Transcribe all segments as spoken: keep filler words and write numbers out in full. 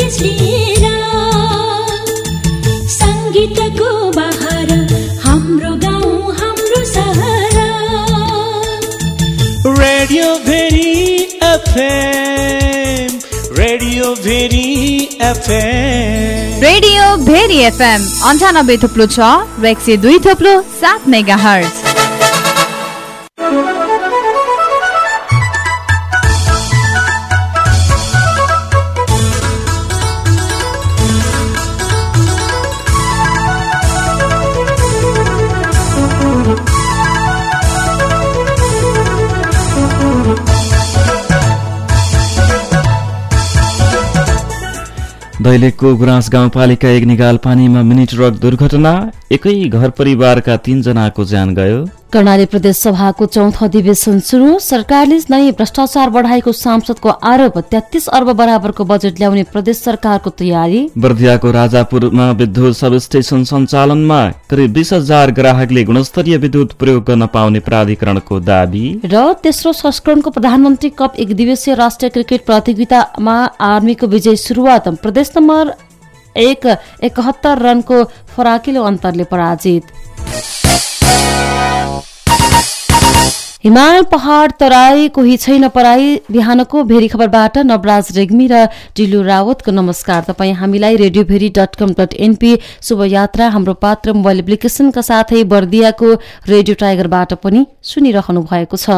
सन्देश लिएर संगीतको बहार हाम्रो गाउँ हाम्रो सहर radio Bheri FM radio Bheri FM radio Bheri FM अन्ठानब्बे थुप्लो छ र एक सय दुई थुप्लो सात मेगा हर्ज। दैलेखको गुराँस गाउँपालिका एक निगाल पानीमा मिनी ट्रक दुर्घटना, एकै घर परिवारका तीन जनाको ज्यान गयो। कर्णाली प्रदेश सभाको चौथो अधिवेशन सुरु, सरकारले नै भ्रष्टाचार बढाएको सांसदको आरोप, तेत्तीस अर्ब बराबरको बजेट ल्याउने प्रदेश सरकारको तयारी। बर्दियाको राजापुरमा विद्युत सब स्टेशन सञ्चालनमा करिब बीस हजार ग्राहकले गुणस्तरीय विद्युत प्रयोग गर्न पाउने प्राधिकरणको दाबी। र तेस्रो संस्करणको प्रधानमन्त्री कप एक दिवसीय राष्ट्रिय क्रिकेट प्रतियोगितामा आर्मीको विजय सुरुवात, प्रदेश नम्बर एक एकहत्तर रनको फराकिलो अन्तरले पराजित। हिमाल पहाड़ तराई कोही छैन पराई, बिहानको भेरी खबरबाट नवराज रेग्मी र डिलु रावतको नमस्कार। तपाईँ हामीलाई radio Bheri dot com dot np शुभयात्रा हाम्रो पात्र मोबाइल एप्लिकेशनका साथै बर्दियाको रेडियो टाइगरबाट पनि सुनिरहनु भएको छ।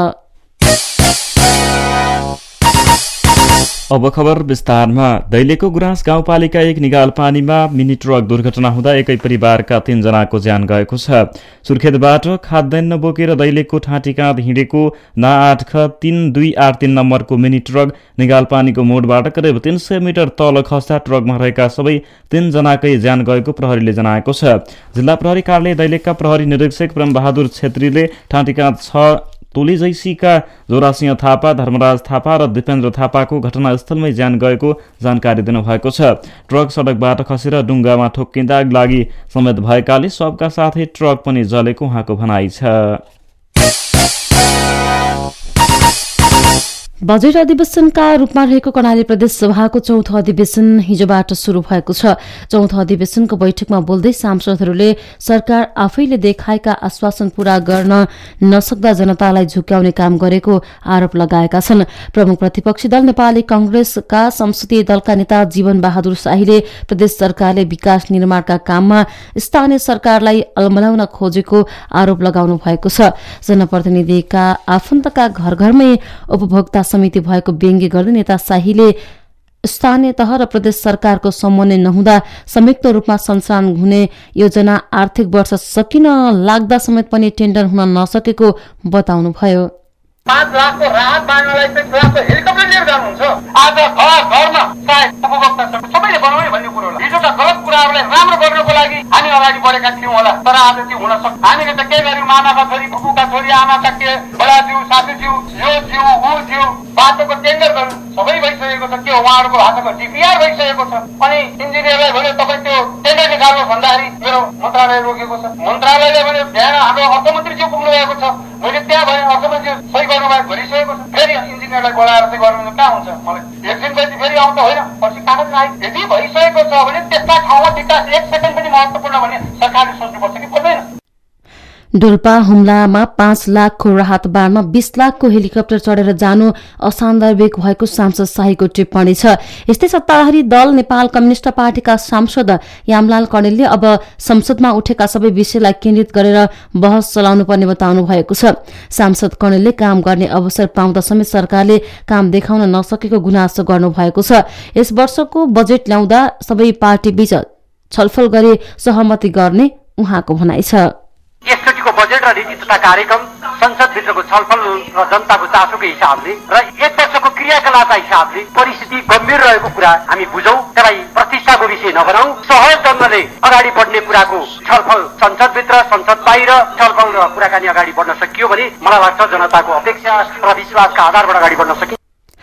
अब खबर विस्तारमा। दैलेखको गुराँस गाउँपालिका एक निगाल पानीमा मिनी ट्रक दुर्घटना हुँदा एकै परिवारका तीन जनाको ज्यान गएको छ। सुर्खेतबाट खाद्यान्न बोकेर दैलेखको ठाँटीकाँध हिँडेको ना आठ ख तीन दुई आठ तीन नम्बरको मिनी ट्रक निगाल पानीको मोडबाट करिब तीन सय मिटर तल खस्दा ट्रकमा रहेका सबै तीन जनाकै ज्यान गएको प्रहरीले जनाएको छ। जिल्ला प्रहरी कार्यालय दैलेखका प्रहरी निरीक्षक प्रेमबहादुर छेत्रीले ठाँटीकाँध छ तोली जैसीका जोरासिंह थापा, धर्मराज थापा र दिपेन्द्र थापाको घटनास्थलमै ज्यान गएको जानकारी दिनुभएको छ। ट्रक सडकबाट खसेर डुङ्गामा ठोक्किँदा लागि समेत भएकाले सबका साथै ट्रक पनि जलेको उहाँको भनाइ छ। बजेट अधिवेशनका रूपमा रहेको कर्णाली प्रदेश सभाको चौथो अधिवेशन हिजोबाट शुरू भएको छ। चौथो अधिवेशनको बैठकमा बोल्दै सांसदहरूले सरकार आफैले देखाएका आश्वासन पूरा गर्न नसक्दा जनतालाई झुक्याउने काम गरेको आरोप लगाएका छन्। प्रमुख प्रतिपक्षी दल नेपाली कांग्रेसका संसदीय दलका नेता जीवन बहादुर शाहीले प्रदेश सरकारले विकास निर्माणका काममा स्थानीय सरकारलाई अलमलाउन खोजेको आरोप लगाउनु भएको छ। जनप्रतिनिधिका आफन्तका घर घरमै उपभोक्ता समिति भएको व्यङ्ग्य गर्दै नेता शाहीले स्थानीय तह र प्रदेश सरकारको समन्वय नहुँदा संयुक्त रूपमा सञ्चालन हुने योजना आर्थिक वर्ष सकिन लाग्दा समेत पनि टेन्डर हुन नसकेको बताउनुभयो। पाँच लाखको राहत बाँड्नलाई चाहिँ लाखको हेलिकप्टर लिएर जानुहुन्छ। आज घर घरमा सायद उपभोक्ता सबैले बनाउने भन्ने कुरो होला। हिजोका गलत कुराहरूलाई राम्रो गर्नको लागि हामी अगाडि बढेका थियौँ होला, तर आज त्यो हुन सक्छ। हामीले त के गर्यौँ, मामाका छोरी फुपूका छोरी आमाका के बडाज्यू सासूज्यू यो ज्यू ऊ ज्यू बाटोको टेन्डर गर्नु सबै भइसकेको छ। के हो उहाँहरूको भाषाको डिपिआर भइसकेको छ। अनि इन्जिनियरलाई भन्यो तपाईँ त्यो टेन्डर निकाल्नु भन्दाखेरि मेरो मन्त्रालय रोकेको छ। मन्त्रालयले भन्यो ध्यान हाम्रो अर्थमन्त्रीज्यू पुग्नु भएको छ। मैले त्यहाँ भने अर्थमन्त्री सही गर्नुभएको भनिसकेको छ। फेरि इन्जिनियरलाई बोलाएर चाहिँ गर्नु कहाँ हुन्छ? मलाई एकछिन पछि फेरि आउँदा होइन पछि कागज आइ यदि भइसकेको छ भने त्यस्ता ठाउँमा विकास एक सेकेन्ड पनि महत्त्वपूर्ण भन्ने सरकारले सोच्नुपर्छ कि पर्दैन। डोल्पा हुम्लामा पाँच लाखको राहत बाँड्न बीस लाखको हेलिकप्टर चढेर जानु असान्दर्भिक भएको सांसद शाहीको टिप्पणी छ। यस्तै सत्ताधारी दल नेपाल कम्युनिष्ट पार्टीका सांसद यामलाल कणेलले अब संसदमा उठेका सबै विषयलाई केन्द्रित गरेर बहस चलाउनु पर्ने बताउनु भएको छ। सांसद कणेलले काम गर्ने अवसर पाउँदा समेत सरकारले काम देखाउन नसकेको गुनासो गर्नुभएको छ। यस वर्षको बजेट ल्याउँदा सबै पार्टीबीच छलफल गरी सहमति गर्ने उहाँको भनाइ छ। यसचोटिको बजेट र नीति तथा कार्यक्रम संसदभित्रको छलफल र जनताको चासोको हिसाबले र एक वर्षको क्रियाकलापका हिसाबले परिस्थिति गम्भीर रहेको कुरा हामी बुझौं। त्यसलाई प्रतिष्ठाको विषय नबनाऊ। सहज ढङ्गले अगाडि बढ्ने कुराको छलफल संसदभित्र संसद बाहिर छलफल र कुराकानी अगाडि बढ्न सकियो भने मलाई लाग्छ जनताको अपेक्षा र विश्वासका आधारबाट अगाडि बढ्न सकिन्छ।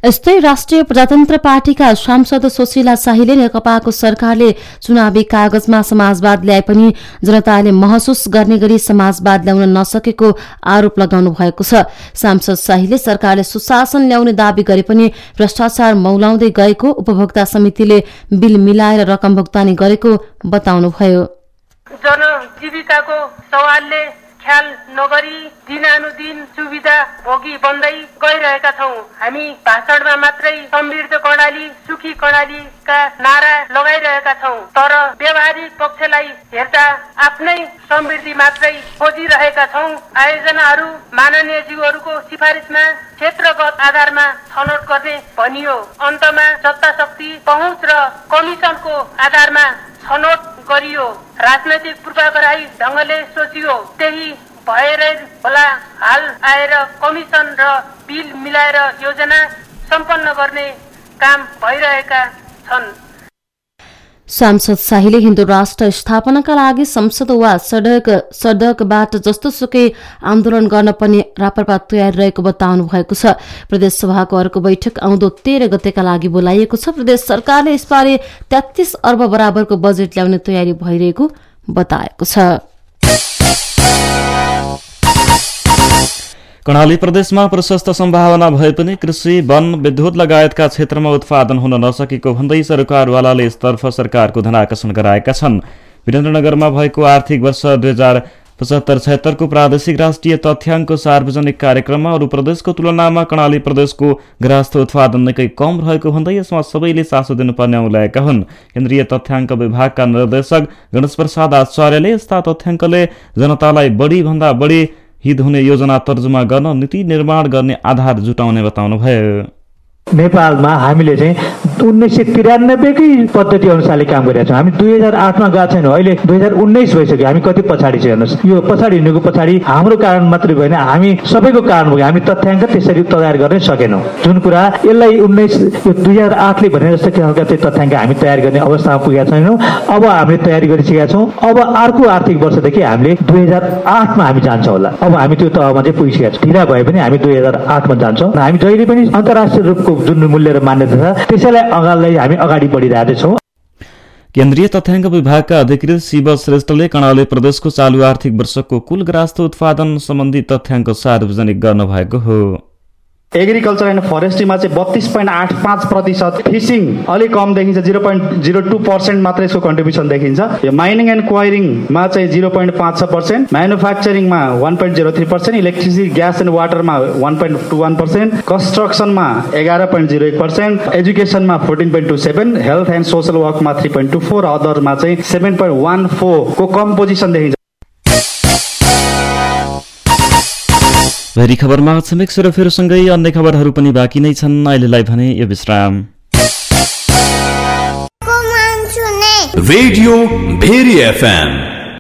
यस्तै राष्ट्रिय प्रजातन्त्र पार्टीका सांसद सुशीला शाहीले नेकपाको सरकारले चुनावी कागजमा समाजवाद ल्याए पनि जनताले महसुस गर्ने गरी समाजवाद ल्याउन नसकेको आरोप लगाउनु भएको छ। सांसद शाहीले सरकारले सुशासन ल्याउने दावी गरे पनि भ्रष्टाचार मौलाउँदै गएको, उपभोक्ता समितिले बिल मिलाएर रकम भुक्तानी गरेको बताउनुभयो। जनजीविकाको सवालले ख्याल नगरी दिनानुदिन सुविधा भोगी बन्दै गइरहेका छौं। हामी भाषणमा मात्रै समृद्ध कर्णाली, सुखी कर्णालीका नारा लगाइरहेका छौं, तर व्यवहारिक पक्षलाई हेर्दा आफ्नै समृद्धि मात्रै खोजिरहेका छौं। आयोजनाहरू माननीय ज्यूहरूको सिफारिसमा क्षेत्रगत आधारमा छनौट गर्ने भनियो। अन्तमा सत्ता शक्ति, पहुँच र कमिसनको आधारमा छनौट गरियो। राजनैतिक पूर्वाग्रही ढंगले सोचियो, त्यही भएरै होला हाल आएर कमिसन र बिल मिलाएर योजना सम्पन्न गर्ने काम भइरहेका छन्। सांसद शाहीले हिन्दू राष्ट्र स्थापनाका लागि संसद वा सडक सडकबाट जस्तोसुकै आन्दोलन गर्न पनि रापरपा तयार रहेको बताउनु भएको छ। प्रदेश सभाको अर्को बैठक आउँदो तेह्र गतेका लागि बोलाइएको छ। प्रदेश सरकारले यसपालि तेत्तीस अर्ब बराबरको बजेट ल्याउने तयारी भइरहेको बताएको छ। कर्णाली प्रदेशमा प्रशस्त सम्भावना भए पनि कृषि, वन, विद्युत लगायतका क्षेत्रमा उत्पादन हुन नसकेको भन्दै सरकारवालाले यसतर्फ सरकारको ध्यान आकर्षण गराएका छन्। वीरेन्द्रनगरमा भएको आर्थिक वर्ष दुई हजार पचहत्तर छयत्तरको प्रादेशिक राष्ट्रिय तथ्याङ्क सार्वजनिक कार्यक्रममा अरू प्रदेशको तुलनामा कर्णाली प्रदेशको गृहस्थ उत्पादन निकै कम रहेको भन्दै यसमा सबैले चासो दिनुपर्ने औल्याएका हुन्। केन्द्रीय तथ्याङ्क विभागका निर्देशक गणेश प्रसाद आचार्यले यस्ता तथ्याङ्कले जनतालाई बढी भन्दा बढी हित हुने योजना तर्जुमा गर्न, नीति निर्माण गर्ने आधार जुटाउने बताउनुभयो। नेपालमा हामीले चाहिँ उन्नाइस सय त्रियानब्बेकै पद्धति अनुसारले काम गरिरहेका छौँ। हामी दुई हजार आठमा गएको छैनौँ, अहिले दुई हजार उन्नाइस भइसक्यो। हामी कति पछाडि छ हेर्नुहोस्। यो पछाडि हिँडेको पछाडि हाम्रो कारण मात्रै भएन, हामी सबैको कारण भयो। हामी तथ्याङ्क त्यसरी तयार गर्न सकेनौँ। जुन कुरा यसलाई उन्नाइस यो दुई हजार आठले भने जस्तो खालका चाहिँ तथ्याङ्क हामी तयार गर्ने अवस्थामा पुगेका छैनौँ। अब हामीले तयारी गरिसकेका छौँ। अब अर्को आर्थिक वर्षदेखि हामीले दुई हजार आठमा हामी जान्छौँ होला। अब हामी त्यो तहमा चाहिँ पुगिसकेका छौँ। ढिला भए पनि हामी दुई हजार आठमा जान्छौँ। हामी जहिले पनि अन्तर्राष्ट्रिय रूपको जुन मूल्य र मान्यता छ त्यसैलाई अगाडि हामी अगाडि बढिरहेछौँ। केन्द्रीय तथ्याङ्क विभागका अधिकृत शिव श्रेष्ठले कर्णाली प्रदेशको चालु आर्थिक वर्षको कुल गृहस्थ उत्पादन सम्बन्धी तथ्याङ्क सार्वजनिक गर्नुभएको हो। एग्रिकल्चर एन्ड फरेस्ट्रीमा चाहिँ बत्तीस पोइन्ट आठ पाँच प्रतिशत, फिसिङ अलिक कम देखिन्छ, zero point zero two percent मात्रै यसको कन्ट्रिब्युसन देखिन्छ। यो माइनिङ एन्ड क्वायरिङमा चाहिँ जिरो पोइन्ट पाँच छ पर्सेन्ट, म्यानुफ्याक्चरिङमा one point zero three percent, electricity gas and वाटरमा one point two one percent, कन्स्ट्रक्सनमा एघार पोइन्ट जिरो एक पर्सेन्ट, एजुकेसनमा fourteen point two seven, health and social वर्कमा थ्री पोइन्ट टू फोर, अदरमा चाहिँ सेभेन पोइन्ट वान फोरको कम्पोजिसन देखिन्छ। भेरी खबरमा छिमेक सुरफेरसँगै अन्य खबरहरू पनि बाँकी नै छन्। अहिलेलाई भने यो विश्राम। रेडियो भेरी एफएम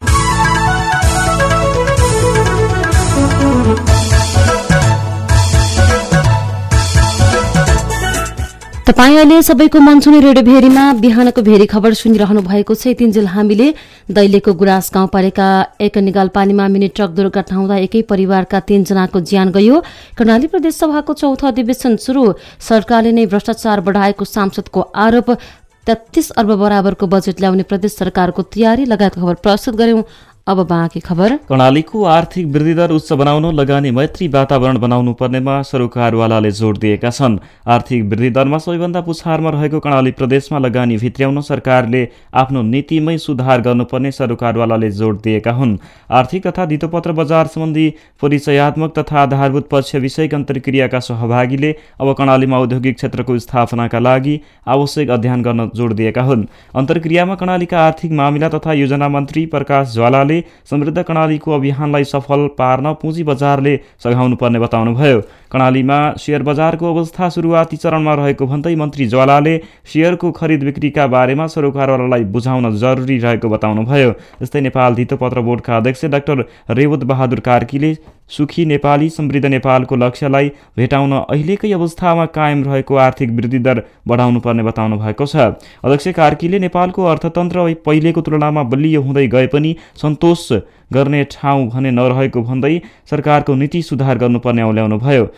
तपाईँ अहिले सबैको मन छुने रेडियो भेरीमा बिहानको भेरी खबर सुनिरहनु भएको छ। यतिन्जेल हामीले दैलेको गुराँस गाउँपालिका एक निगालपानीमा मिनी ट्रक दुर्घटना हुँदा एकै परिवारका तीनजनाको ज्यान गयो। कर्णाली प्रदेश सभाको चौथो अधिवेशन सुरु, सरकारले नै भ्रष्टाचार बढाएको सांसदको आरोप, तेत्तीस अर्ब बराबरको बजेट ल्याउने प्रदेश सरकारको तयारी लगायत खबर प्रस्तुत गर्यौं। अब बाँकी खबर। कर्णालीको आर्थिक वृद्धि दर उच्च बनाउन लगानी मैत्री वातावरण बनाउनु पर्नेमा सरकारवालाले जोड दिएका छन्। आर्थिक वृद्धि दरमा सबैभन्दा पुछारमा रहेको कर्णाली प्रदेशमा लगानी भित्र्याउन सरकारले आफ्नो नीतिमै सुधार गर्नुपर्ने सरकारवालाले जोड दिएका हुन्। आर्थिक तथा धितोपत्र बजार सम्बन्धी परिचयात्मक तथा आधारभूत पक्ष विषयक अन्तर्क्रियाका सहभागीले अब कर्णालीमा औद्योगिक क्षेत्रको स्थापनाका लागि आवश्यक अध्ययन गर्न जोड दिएका हुन्। अन्तर्क्रियामा कर्णालीका आर्थिक मामिला तथा योजना मन्त्री प्रकाश ज्वालाले समृद्ध कर्णालीको अभियानलाई सफल पार्न पुँजी बजारले सघाउनु पर्ने बताउनुभयो। कर्णालीमा शेयर बजारको अवस्था सुरुवाती चरणमा रहेको भन्दै मन्त्री ज्वालाले शेयरको खरिद बिक्रीका बारेमा सरकारवालालाई बुझाउन जरुरी रहेको बताउनुभयो। यस्तै नेपाल धितोपत्र बोर्डका अध्यक्ष डाक्टर रेवत बहादुर कार्कीले सुखी नेपाली समृद्ध नेपालको लक्ष्यलाई भेटाउन अहिलेकै अवस्थामा कायम रहेको आर्थिक वृद्धि दर बढाउनु पर्ने बताउनु भएको छ। अध्यक्ष कार्कीले नेपालको अर्थतन्त्र पहिलेको तुलनामा बलियो हुँदै गए पनि सन्तोष गर्ने ठाउँ भने नरहेको भन्दै सरकारको नीति सुधार गर्नुपर्ने औल्याउनु भयो।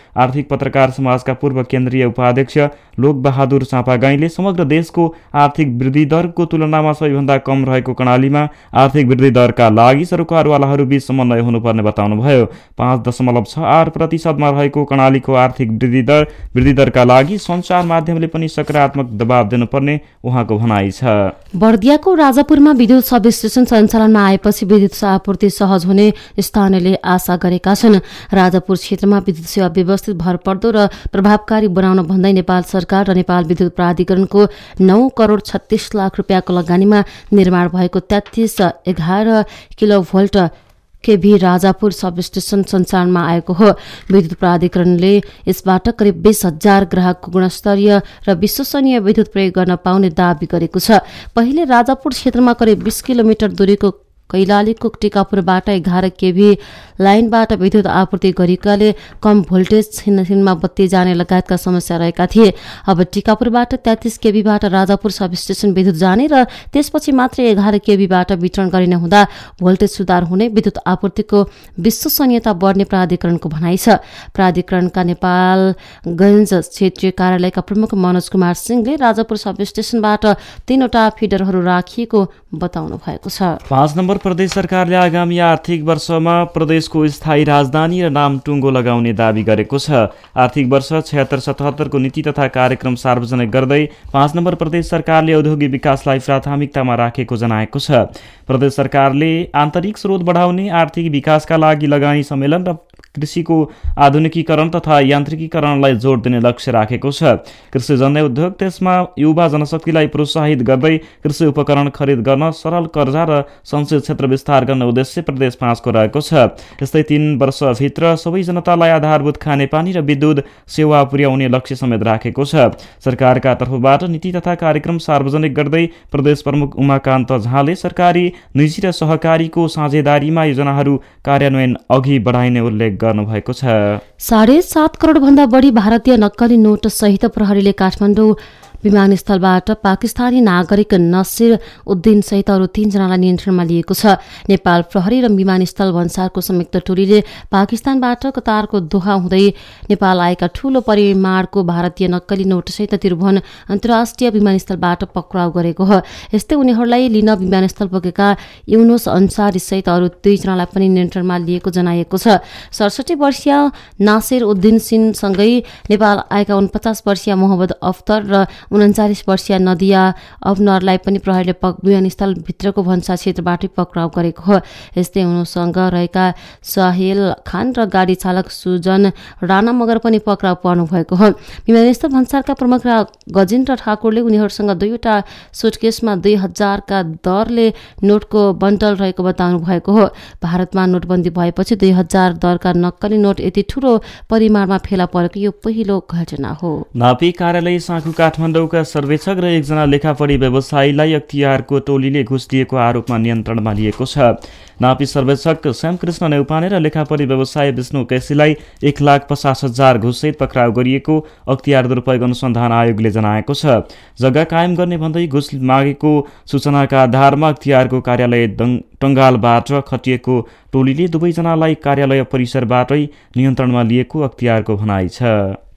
आर्थिक पत्रकार समाजका पूर्व केन्द्रीय उपाध्यक्ष लोकबहादुर चापागाईले समग्र देशको आर्थिक वृद्धि दरको तुलनामा सबैभन्दा कम रहेको कर्णालीमा आर्थिक वृद्धि दरका लागि सरकारवालाहरू बीच समन्वय हुनुपर्ने बताउनुभयो। पाँच दशमलव छ आठ प्रतिशतमा रहेको कर्णालीको आर्थिक वृद्धि दर वृद्धि दरका लागि सञ्चार माध्यमले पनि सकारात्मक दबाव दिनुपर्ने उहाँको भनाइ छ। बर्दियाको राजापुरमा विद्युत सब स्टेशन सञ्चालनमा आएपछि विद्युत आपूर्ति सहज हुने स्थानीयले आशा गरेका छन्। राजापुर क्षेत्रमा विद्युत सेवा व्यवस्थित भरपर्दो र प्रभावकारी बनाउन भन्दै नेपाल सरकार र नेपाल विद्युत प्राधिकरणको नौ करोड छत्तीस लाख रुपियाँको लगानीमा निर्माण भएको तेत्तीस एघार kilovolt kV Rajapur substation सञ्चालनमा आएको हो। विद्युत प्राधिकरणले यसबाट करिब बीस हजार ग्राहकको गुणस्तरीय र विश्वसनीय विद्युत प्रयोग गर्न पाउने दावी गरेको छ। पहिले राजापुर क्षेत्रमा करिब बीस किलोमिटर दूरीको कैलालीको टिकापुरबाट एघार केभी लाइनबाट विद्युत आपूर्ति गरेकाले कम भोल्टेज छिनमा बत्ती जाने लगायतका समस्या रहेका थिए। अब टिकापुरबाट तेत्तीस केभीबाट राजापुर सब स्टेशन विद्युत जाने र त्यसपछि मात्रै एघार केभीबाट वितरण गरिने हुँदा भोल्टेज सुधार हुने, विद्युत आपूर्तिको विश्वसनीयता बढ्ने प्राधिकरणको भनाइ छ। प्राधिकरणका नेपालगञ्ज क्षेत्रीय कार्यालयका प्रमुख मनोज कुमार सिंहले राजापुर सब स्टेशनबाट तीनवटा फिडरहरू राखिएको बताउनु भएको छ। पाँच नम्बर प्रदेश सरकारले आगामी आर्थिक वर्षमा प्रदेशको स्थायी राजधानी र नाम टुङ्गो लगाउने दावी गरेको छ। आर्थिक वर्ष छयत्तर सतहत्तरको नीति तथा कार्यक्रम सार्वजनिक गर्दै पाँच नम्बर प्रदेश सरकारले औद्योगिक विकासलाई प्राथमिकतामा राखेको जनाएको छ। प्रदेश सरकारले आन्तरिक स्रोत बढाउने, आर्थिक विकासका लागि लगानी सम्मेलन र कृषिको आधुनिकीकरण तथा यान्त्रिकीकरणलाई जोड दिने लक्ष्य राखेको छ। कृषिजन्य उद्योग, त्यसमा युवा जनशक्तिलाई प्रोत्साहित गर्दै कृषि उपकरण खरिद गर्न सरल कर्जा र संसद क्षेत्र विस्तार गर्ने उद्देश्य प्रदेश पाँचको रहेको छ। यस्तै तीन वर्षभित्र सबै जनतालाई आधारभूत खानेपानी र विद्युत सेवा पुर्याउने लक्ष्य समेत राखेको छ। सरकारका तर्फबाट नीति तथा कार्यक्रम सार्वजनिक गर्दै प्रदेश प्रमुख उमाकान्त झाले सरकारी, निजी र सहकारीको साझेदारीमा योजनाहरू कार्यान्वयन अघि बढाइने उल्लेख गर्नुभएको छ। साढे सात करोड भन्दा बढी भारतीय नक्कली नोट सहित प्रहरीले काठमाडौँ विमानस्थलबाट पाकिस्तानी नागरिक नसिर उद्दिन सहित अरू तीनजनालाई नियन्त्रणमा लिएको छ। नेपाल प्रहरी र विमानस्थल भन्सारको संयुक्त टोलीले पाकिस्तानबाट कतारको दोहा हुँदै नेपाल आएका ठूलो परिमाणको भारतीय नक्कली नोटसहित त्रिभुवन अन्तर्राष्ट्रिय विमानस्थलबाट पक्राउ गरेको हो। यस्तै उनीहरूलाई लिन विमानस्थल पुगेका युनुस अन्सारी सहित अरू दुईजनालाई पनि नियन्त्रणमा लिएको जनाइएको छ। सडसठी वर्षीय नासिर उद्दिन सिंहसँगै नेपाल आएका उनपचास वर्षीय मोहम्मद अख्तर र उन्चालिस वर्षीय नदिया अबनरलाई पनि प्रहरीले विमानस्थलभित्रको भन्सा क्षेत्रबाटै पक्राउ गरेको हो। यस्तै उनीसँग रहेका साहिल खान र गाडी चालक सुजन राणा मगर पनि पक्राउ पर्नु भएको हो। विमानस्थल भन्सारका प्रमुख गजेन्द्र ठाकुरले उनीहरूसँग दुईवटा सुटकेसमा दुई हजारका दरले नोटको बन्डल रहेको बताउनु भएको हो। भारतमा नोटबन्दी भएपछि दुई हजार दरका नक्कली नोट यति ठूलो परिमाणमा फेला परेको यो पहिलो घटना हो। नापी कार्यालय साँखु काठमाडौँका सर्वेक्षक र एकजना लेखापढी व्यवसायीलाई अख्तियारको टोलीले घुस दिएको आरोपमा नियन्त्रणमा लिएको छ। नापी सर्वेक्षक श्यामकृष्ण नेउपाने र लेखापढी व्यवसायी विष्णु केसीलाई एक लाख पचास हजार घुससहित पक्राउ गरिएको अख्तियार दुरुपयोग अनुसन्धान आयोगले जनाएको छ। जग्गा कायम गर्ने भन्दै घुस मागेको सूचनाका आधारमा अख्तियारको कार्यालय टङ्गालबाट खटिएको टोलीले दुवैजनालाई कार्यालय परिसरबाटै नियन्त्रणमा लिएको अख्तियारको भनाइ छ।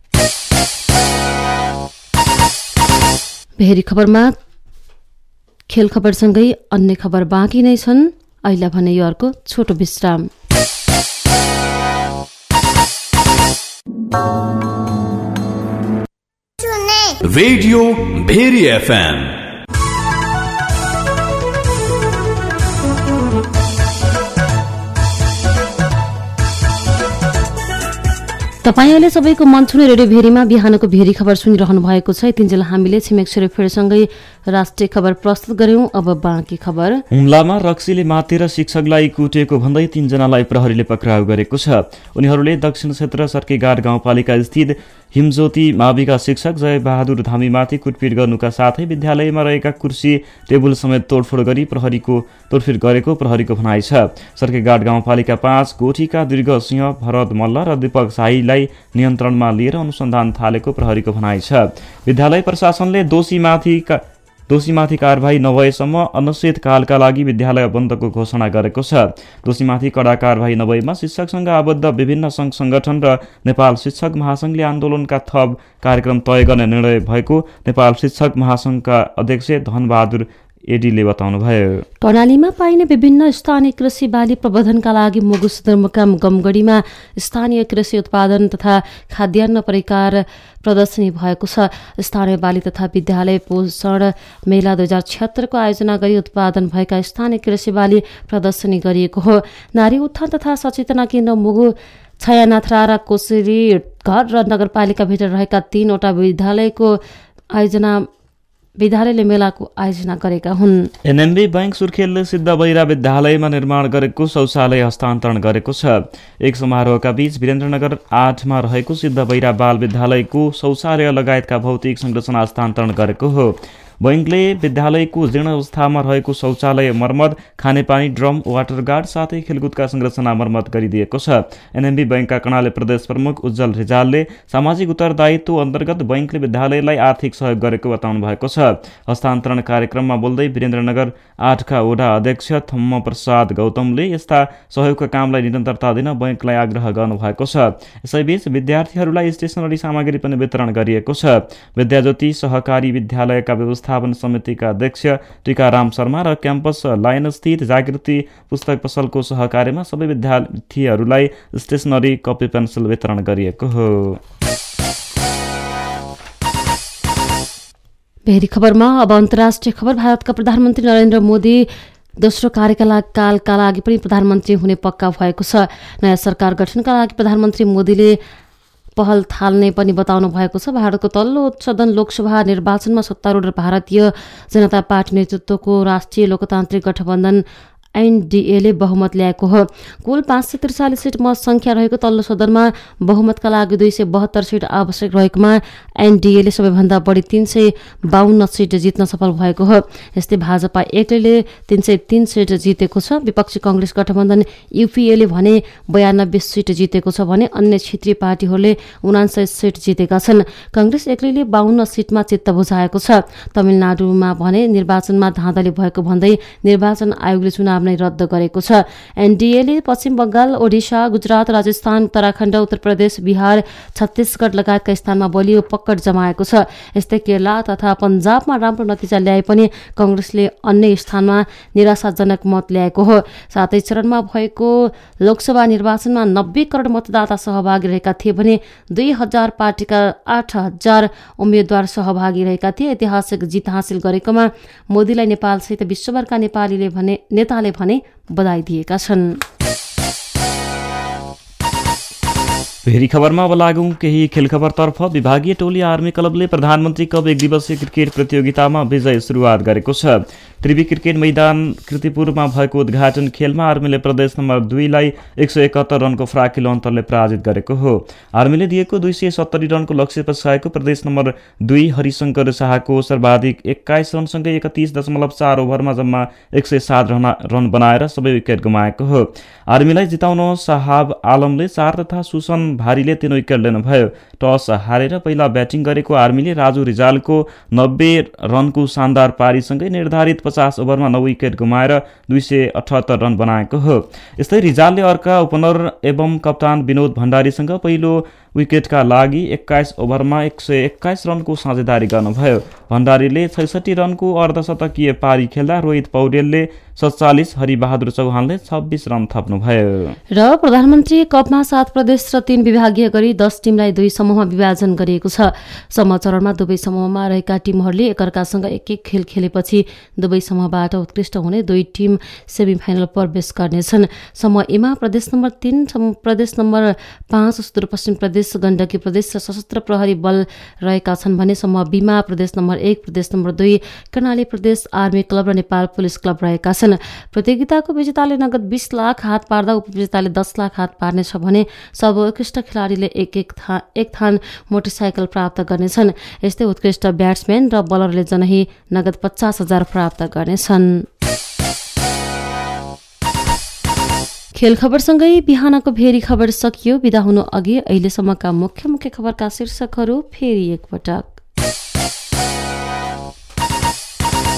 भेरी खबरमा खेल खबरसँगै अन्य खबर बाँकी नै छन्। अहिले भने यो अर्को छोटो विश्राम। रेडियो भेरी एफएम तपाईँ अहिले सबैको मन छुने रेडियो भेरीमा बिहानको भेरी खबर सुनिरहनु भएको छ। तिनजेल हामीले छिमेक फेरसँगै राष्ट्रिय खबर प्रस्तुत गर्यौं। अब बाँकी खबर। हुम्लामा रक्सीले मातेर शिक्षकलाई कुटेको भन्दै तीनजनालाई प्रहरीले पक्राउ गरेको छ। उनीहरूले दक्षिण क्षेत्र सर्केगाड गाउँपालिका स्थित हिमज्योति माविका शिक्षक जय बहादुर धामीमाथि कुटपिट गर्नुका साथै विद्यालयमा रहेका कुर्सी टेबुल समेत तोडफोड गरी प्रहरीको तोडफोड गरेको प्रहरीको भनाइ छ। सर्केगाड गाउँपालिका पाँच गोठीका दुर्ग सिंह, भरत मल्ल र दीपक शाहीलाई नियन्त्रणमा लिएर अनुसन्धान थालेको प्रहरीको भनाइ छ। विद्यालय प्रशासनले दोषीमाथि दोषीमाथि कारबाही नभएसम्म अनिश्चितकालका लागि विद्यालय बन्दको घोषणा गरेको छ। दोषीमाथि कडा कारबाही नभएमा शिक्षकसँग आबद्ध विभिन्न सङ्घ सङ्गठन र नेपाल शिक्षक महासङ्घले आन्दोलनका थप कार्यक्रम तय गर्ने निर्णय भएको नेपाल शिक्षक महासङ्घका अध्यक्ष धनबहादुर एडीले बताउनुभयो। कर्णालीमा पाइने विभिन्न स्थानीय कृषि बाली प्रबन्धनका लागि मुगु सदरमुकाम गमगढीमा स्थानीय कृषि उत्पादन तथा खाद्यान्न परिकार प्रदर्शनी भएको छ। स्थानीय बाली तथा विद्यालय पोषण मेला दुई हजार छिहत्तरको आयोजना गरी उत्पादन भएका स्थानीय कृषि बाली प्रदर्शनी गरिएको हो। नारी उत्थान तथा सचेतना केन्द्र मुगु छायानाथरा र कोसेरी घर र नगरपालिकाभित्र रहेका तीनवटा विद्यालयको आयोजना विद्यालयले मेलाको आयोजना गरेका हुन्। एनएमबी बैंक सुर्खेतले सिद्ध बहिरा विद्यालयमा निर्माण गरेको शौचालय हस्तान्तरण गरेको छ। एक समारोहका बीच वीरेन्द्रनगर आठमा रहेको सिद्ध बहिरा बाल विद्यालयको शौचालय लगायतका भौतिक संरचना हस्तान्तरण गरेको हो। बैंकले विद्यालयको जीर्ण अवस्थामा रहेको शौचालय मर्मत, खानेपानी ड्रम, वाटर गार्ड साथै खेलकुदका संरचना मर्मत गरिदिएको छ। एनएमबी बैंकका कर्णाली प्रदेश प्रमुख उज्जवल रिजालले सामाजिक उत्तरदायित्व अन्तर्गत बैंकले विद्यालयलाई आर्थिक सहयोग गरेको बताउनु भएको छ। हस्तान्तरण कार्यक्रममा बोल्दै वीरेन्द्रनगर आठका वडा अध्यक्ष थम्म प्रसाद गौतमले यस्ता सहयोगका कामलाई निरन्तरता दिन बैंकलाई आग्रह गर्नुभएको छ। यसैबीच विद्यार्थीहरूलाई स्टेसनरी सामग्री पनि वितरण गरिएको छ। विद्याज्योति सहकारी विद्यालयका व्यवस्था स्थापन समितिका अध्यक्ष टीकाराम शर्मा र क्याम्पस लाइन स्थित जागृति पुस्तक पसलको सहकार्यमा सबै विद्यार्थीहरूलाई स्टेसनरी कपी पेन्सिल वितरण गरिएको हो। भेरी खबरमा अब अन्तर्राष्ट्रिय खबर। भारतका प्रधानमन्त्री नरेन्द्र मोदी दोस्रो कार्यकालका लागि पनि प्रधानमन्त्री हुने पक्का भएको छ। नयाँ सरकार गठनका लागि प्रधानमन्त्री मोदीले पहल थाल्ने पनि बताउनु भएको छ। भारतको तल्लो सदन लोकसभा निर्वाचनमा सत्तारूढ भारतीय जनता पार्टी नेतृत्वको राष्ट्रिय लोकतान्त्रिक गठबन्धन एनडीएले बहुमत ल्याएको हो। कुल पाँच सय त्रिचालिस सिट मत संख्या रहेको तल्लो सदनमा बहुमतका लागि दुई सय बहत्तर सिट आवश्यक रहेकोमा एनडीएले सबैभन्दा बढी तीन सय बाहन्न सिट जित्न सफल भएको हो। यस्तै भाजपा एक्लैले तीन सय तीन सिट जितेको छ। विपक्षी कांग्रेस गठबन्धन यूपीएले भने बयानब्बे सिट जितेको छ भने अन्य क्षेत्रीय पार्टीहरूले उनान्सय सिट जितेका छन्। कांग्रेस एक्लैले बाहन्न सिटमा चित्त बुझाएको छ। तमिलनाडुमा भने निर्वाचनमा धाँधली भएको भन्दै निर्वाचन आयोगले चुनाव नै रद्द गरेको छ। एनडीएले पश्चिम बंगाल, ओडिशा, गुजरात, राजस्थान, उत्तराखण्ड, उत्तर प्रदेश, बिहार, छत्तीसगढ लगायतका स्थानमा बलियो पक्कड जमाएको छ। यस्तै केरला तथा पन्जाबमा राम्रो नतिजा ल्याए पनि कांग्रेसले अन्य स्थानमा निराशाजनक मत ल्याएको हो। सातै चरणमा भएको लोकसभा निर्वाचनमा नब्बे करोड मतदाता सहभागी रहेका थिए भने दुई हजार पार्टीका आठ हजार उम्मेद्वार सहभागी रहेका थिए। ऐतिहासिक जित हासिल गरेकोमा मोदीलाई नेपालसहित विश्वभरका नेपालीले भने नेताले भने बधाई दिएका छन्। फेरि खबरमा अब लागौं केही खेल खबरतर्फ। विभागीय टोली आर्मी क्लबले प्रधानमन्त्री कप एक दिवसीय क्रिकेट प्रतियोगितामा विजय सुरुवात गरेको छ। त्रिवी क्रिकेट मैदान कृतिपुरमा भएको उद्घाटन खेलमा आर्मीले प्रदेश नम्बर दुईलाई एक सय एकहत्तर रनको फ्राकिलो अन्तरले पराजित गरेको हो। आर्मीले दिएको दुई सय सत्तरी रनको लक्ष्य पछाएको प्रदेश नम्बर दुई हरिशंकर शाहको सर्वाधिक एक्काइस रनसँगै एकतीस दशमलव चार ओभरमा जम्मा एक सय सात रन बनाएर सबै विकेट गुमाएको हो। आर्मीलाई जिताउन साहाब आलमले चार तथा सुसन भारीले तीन विकेट लिनुभयो। टस हारेर पहिला ब्याटिङ गरेको आर्मीले राजु रिजालको नब्बे रनको शानदार पारीसँगै निर्धारित पचास ओभरमा नौ विकेट गुमाएर दुई सय अठहत्तर रन बनाएको हो। यस्तै रिजालले अर्का ओपनर एवं कप्तान विनोद भण्डारीसँग पहिलो विकेटका लागि एक्काइस ओभरमा एक सय एक्काइस रनको साझेदारी गर्नुभयो। भण्डारीले छैसठी रनको अर्धशतकीय पारी खेल्दा रोहित पौडेलले सत्तालिस, हरिबहादुर चौहानले छब्बीस रन थप्नुभयो। र प्रधानमन्त्री कपमा सात प्रदेश र तीन विभागीय गरी दस टिमलाई दुई समूहमा विभाजन गरिएको छ। समूह चरणमा दुवै समूहमा रहेका टिमहरूले एकअर्कासँग एक एक खेल खेलेपछि दुवै समूहबाट उत्कृष्ट हुने दुई टिम सेमी फाइनल प्रवेश गर्नेछन्। समूह एमा प्रदेश नम्बर तीन, प्रदेश नम्बर पाँच सुदूरपश्चिम प्रदेश, गण्डकी प्रदेश र सशस्त्र प्रहरी बल रहेका छन् भने समूह बीमा प्रदेश नम्बर एक, प्रदेश नम्बर दुई कर्णाली प्रदेश आर्मी क्लब र नेपाल पुलिस क्लब रहेका छन्। प्रतियोगिताको विजेताले नगद बीस लाख हात पार्दा उपविजेताले दस लाख हात पार्नेछ भने सर्वोत्कृष्ट खेलाडीले एक एक था, एक थान मोटरसाइकल प्राप्त गर्नेछन्। यस्तै उत्कृष्ट ब्याट्सम्यान र बलरले जनही नगद पचास हजार प्राप्त गर्नेछन्। खेल खबरसँगै बिहानको भेरी खबर सकियो। बिदा हुनु अघि अहिलेसम्मका मुख्य मुख्य खबरका शीर्षकहरू फेरि एकपटक।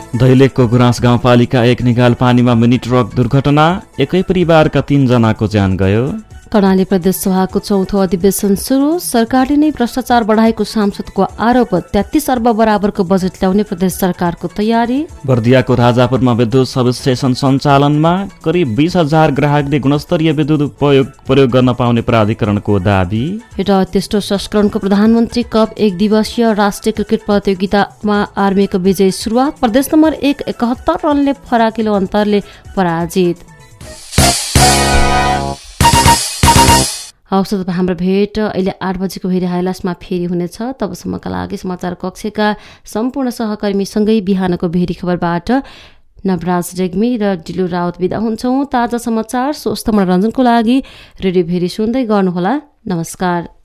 दैलेखको गुराँस गाउँपालिका एक निगाल पानीमा मिनी ट्रक दुर्घटना, एकै परिवारका तीनजनाको ज्यान गयो। कर्णाली प्रदेश सभाको चौथो अधिवेशन सुरु, सरकारले नै भ्रष्टाचार बढाएको सांसदको आरोप, तेत्तीस अर्ब बराबरको बजेट ल्याउने प्रदेश सरकारको तयारी। बर्दियाको राजापुरमा विद्युत सबस्टेशन सञ्चालनमा, करिब बीस हजार ग्राहकले गुणस्तरीय विद्युत उपयोग प्रयोग गर्न पाउने प्राधिकरणको दाबी। र तेस्रो संस्करणको प्रधानमन्त्री कप एक दिवसीय राष्ट्रिय क्रिकेट प्रतियोगितामा आर्मीको विजय सुरुवात, प्रदेश नम्बर एक एकहत्तर रनले फराकिलो अन्तरले पराजित। हवस् तपाईँ हाम्रो भेट अहिले आठ बजेको भेरी हाइलाइट्समा फेरि हुनेछ। तबसम्मका लागि समाचार कक्षका सम्पूर्ण सहकर्मीसँगै बिहानको भेरी खबरबाट नवराज रेग्मी र डिलु राउत बिदा हुन्छौँ। ताजा समाचार स्वस्थ मनोरञ्जनको लागि रेडियो भेरी सुन्दै गर्नुहोला। नमस्कार।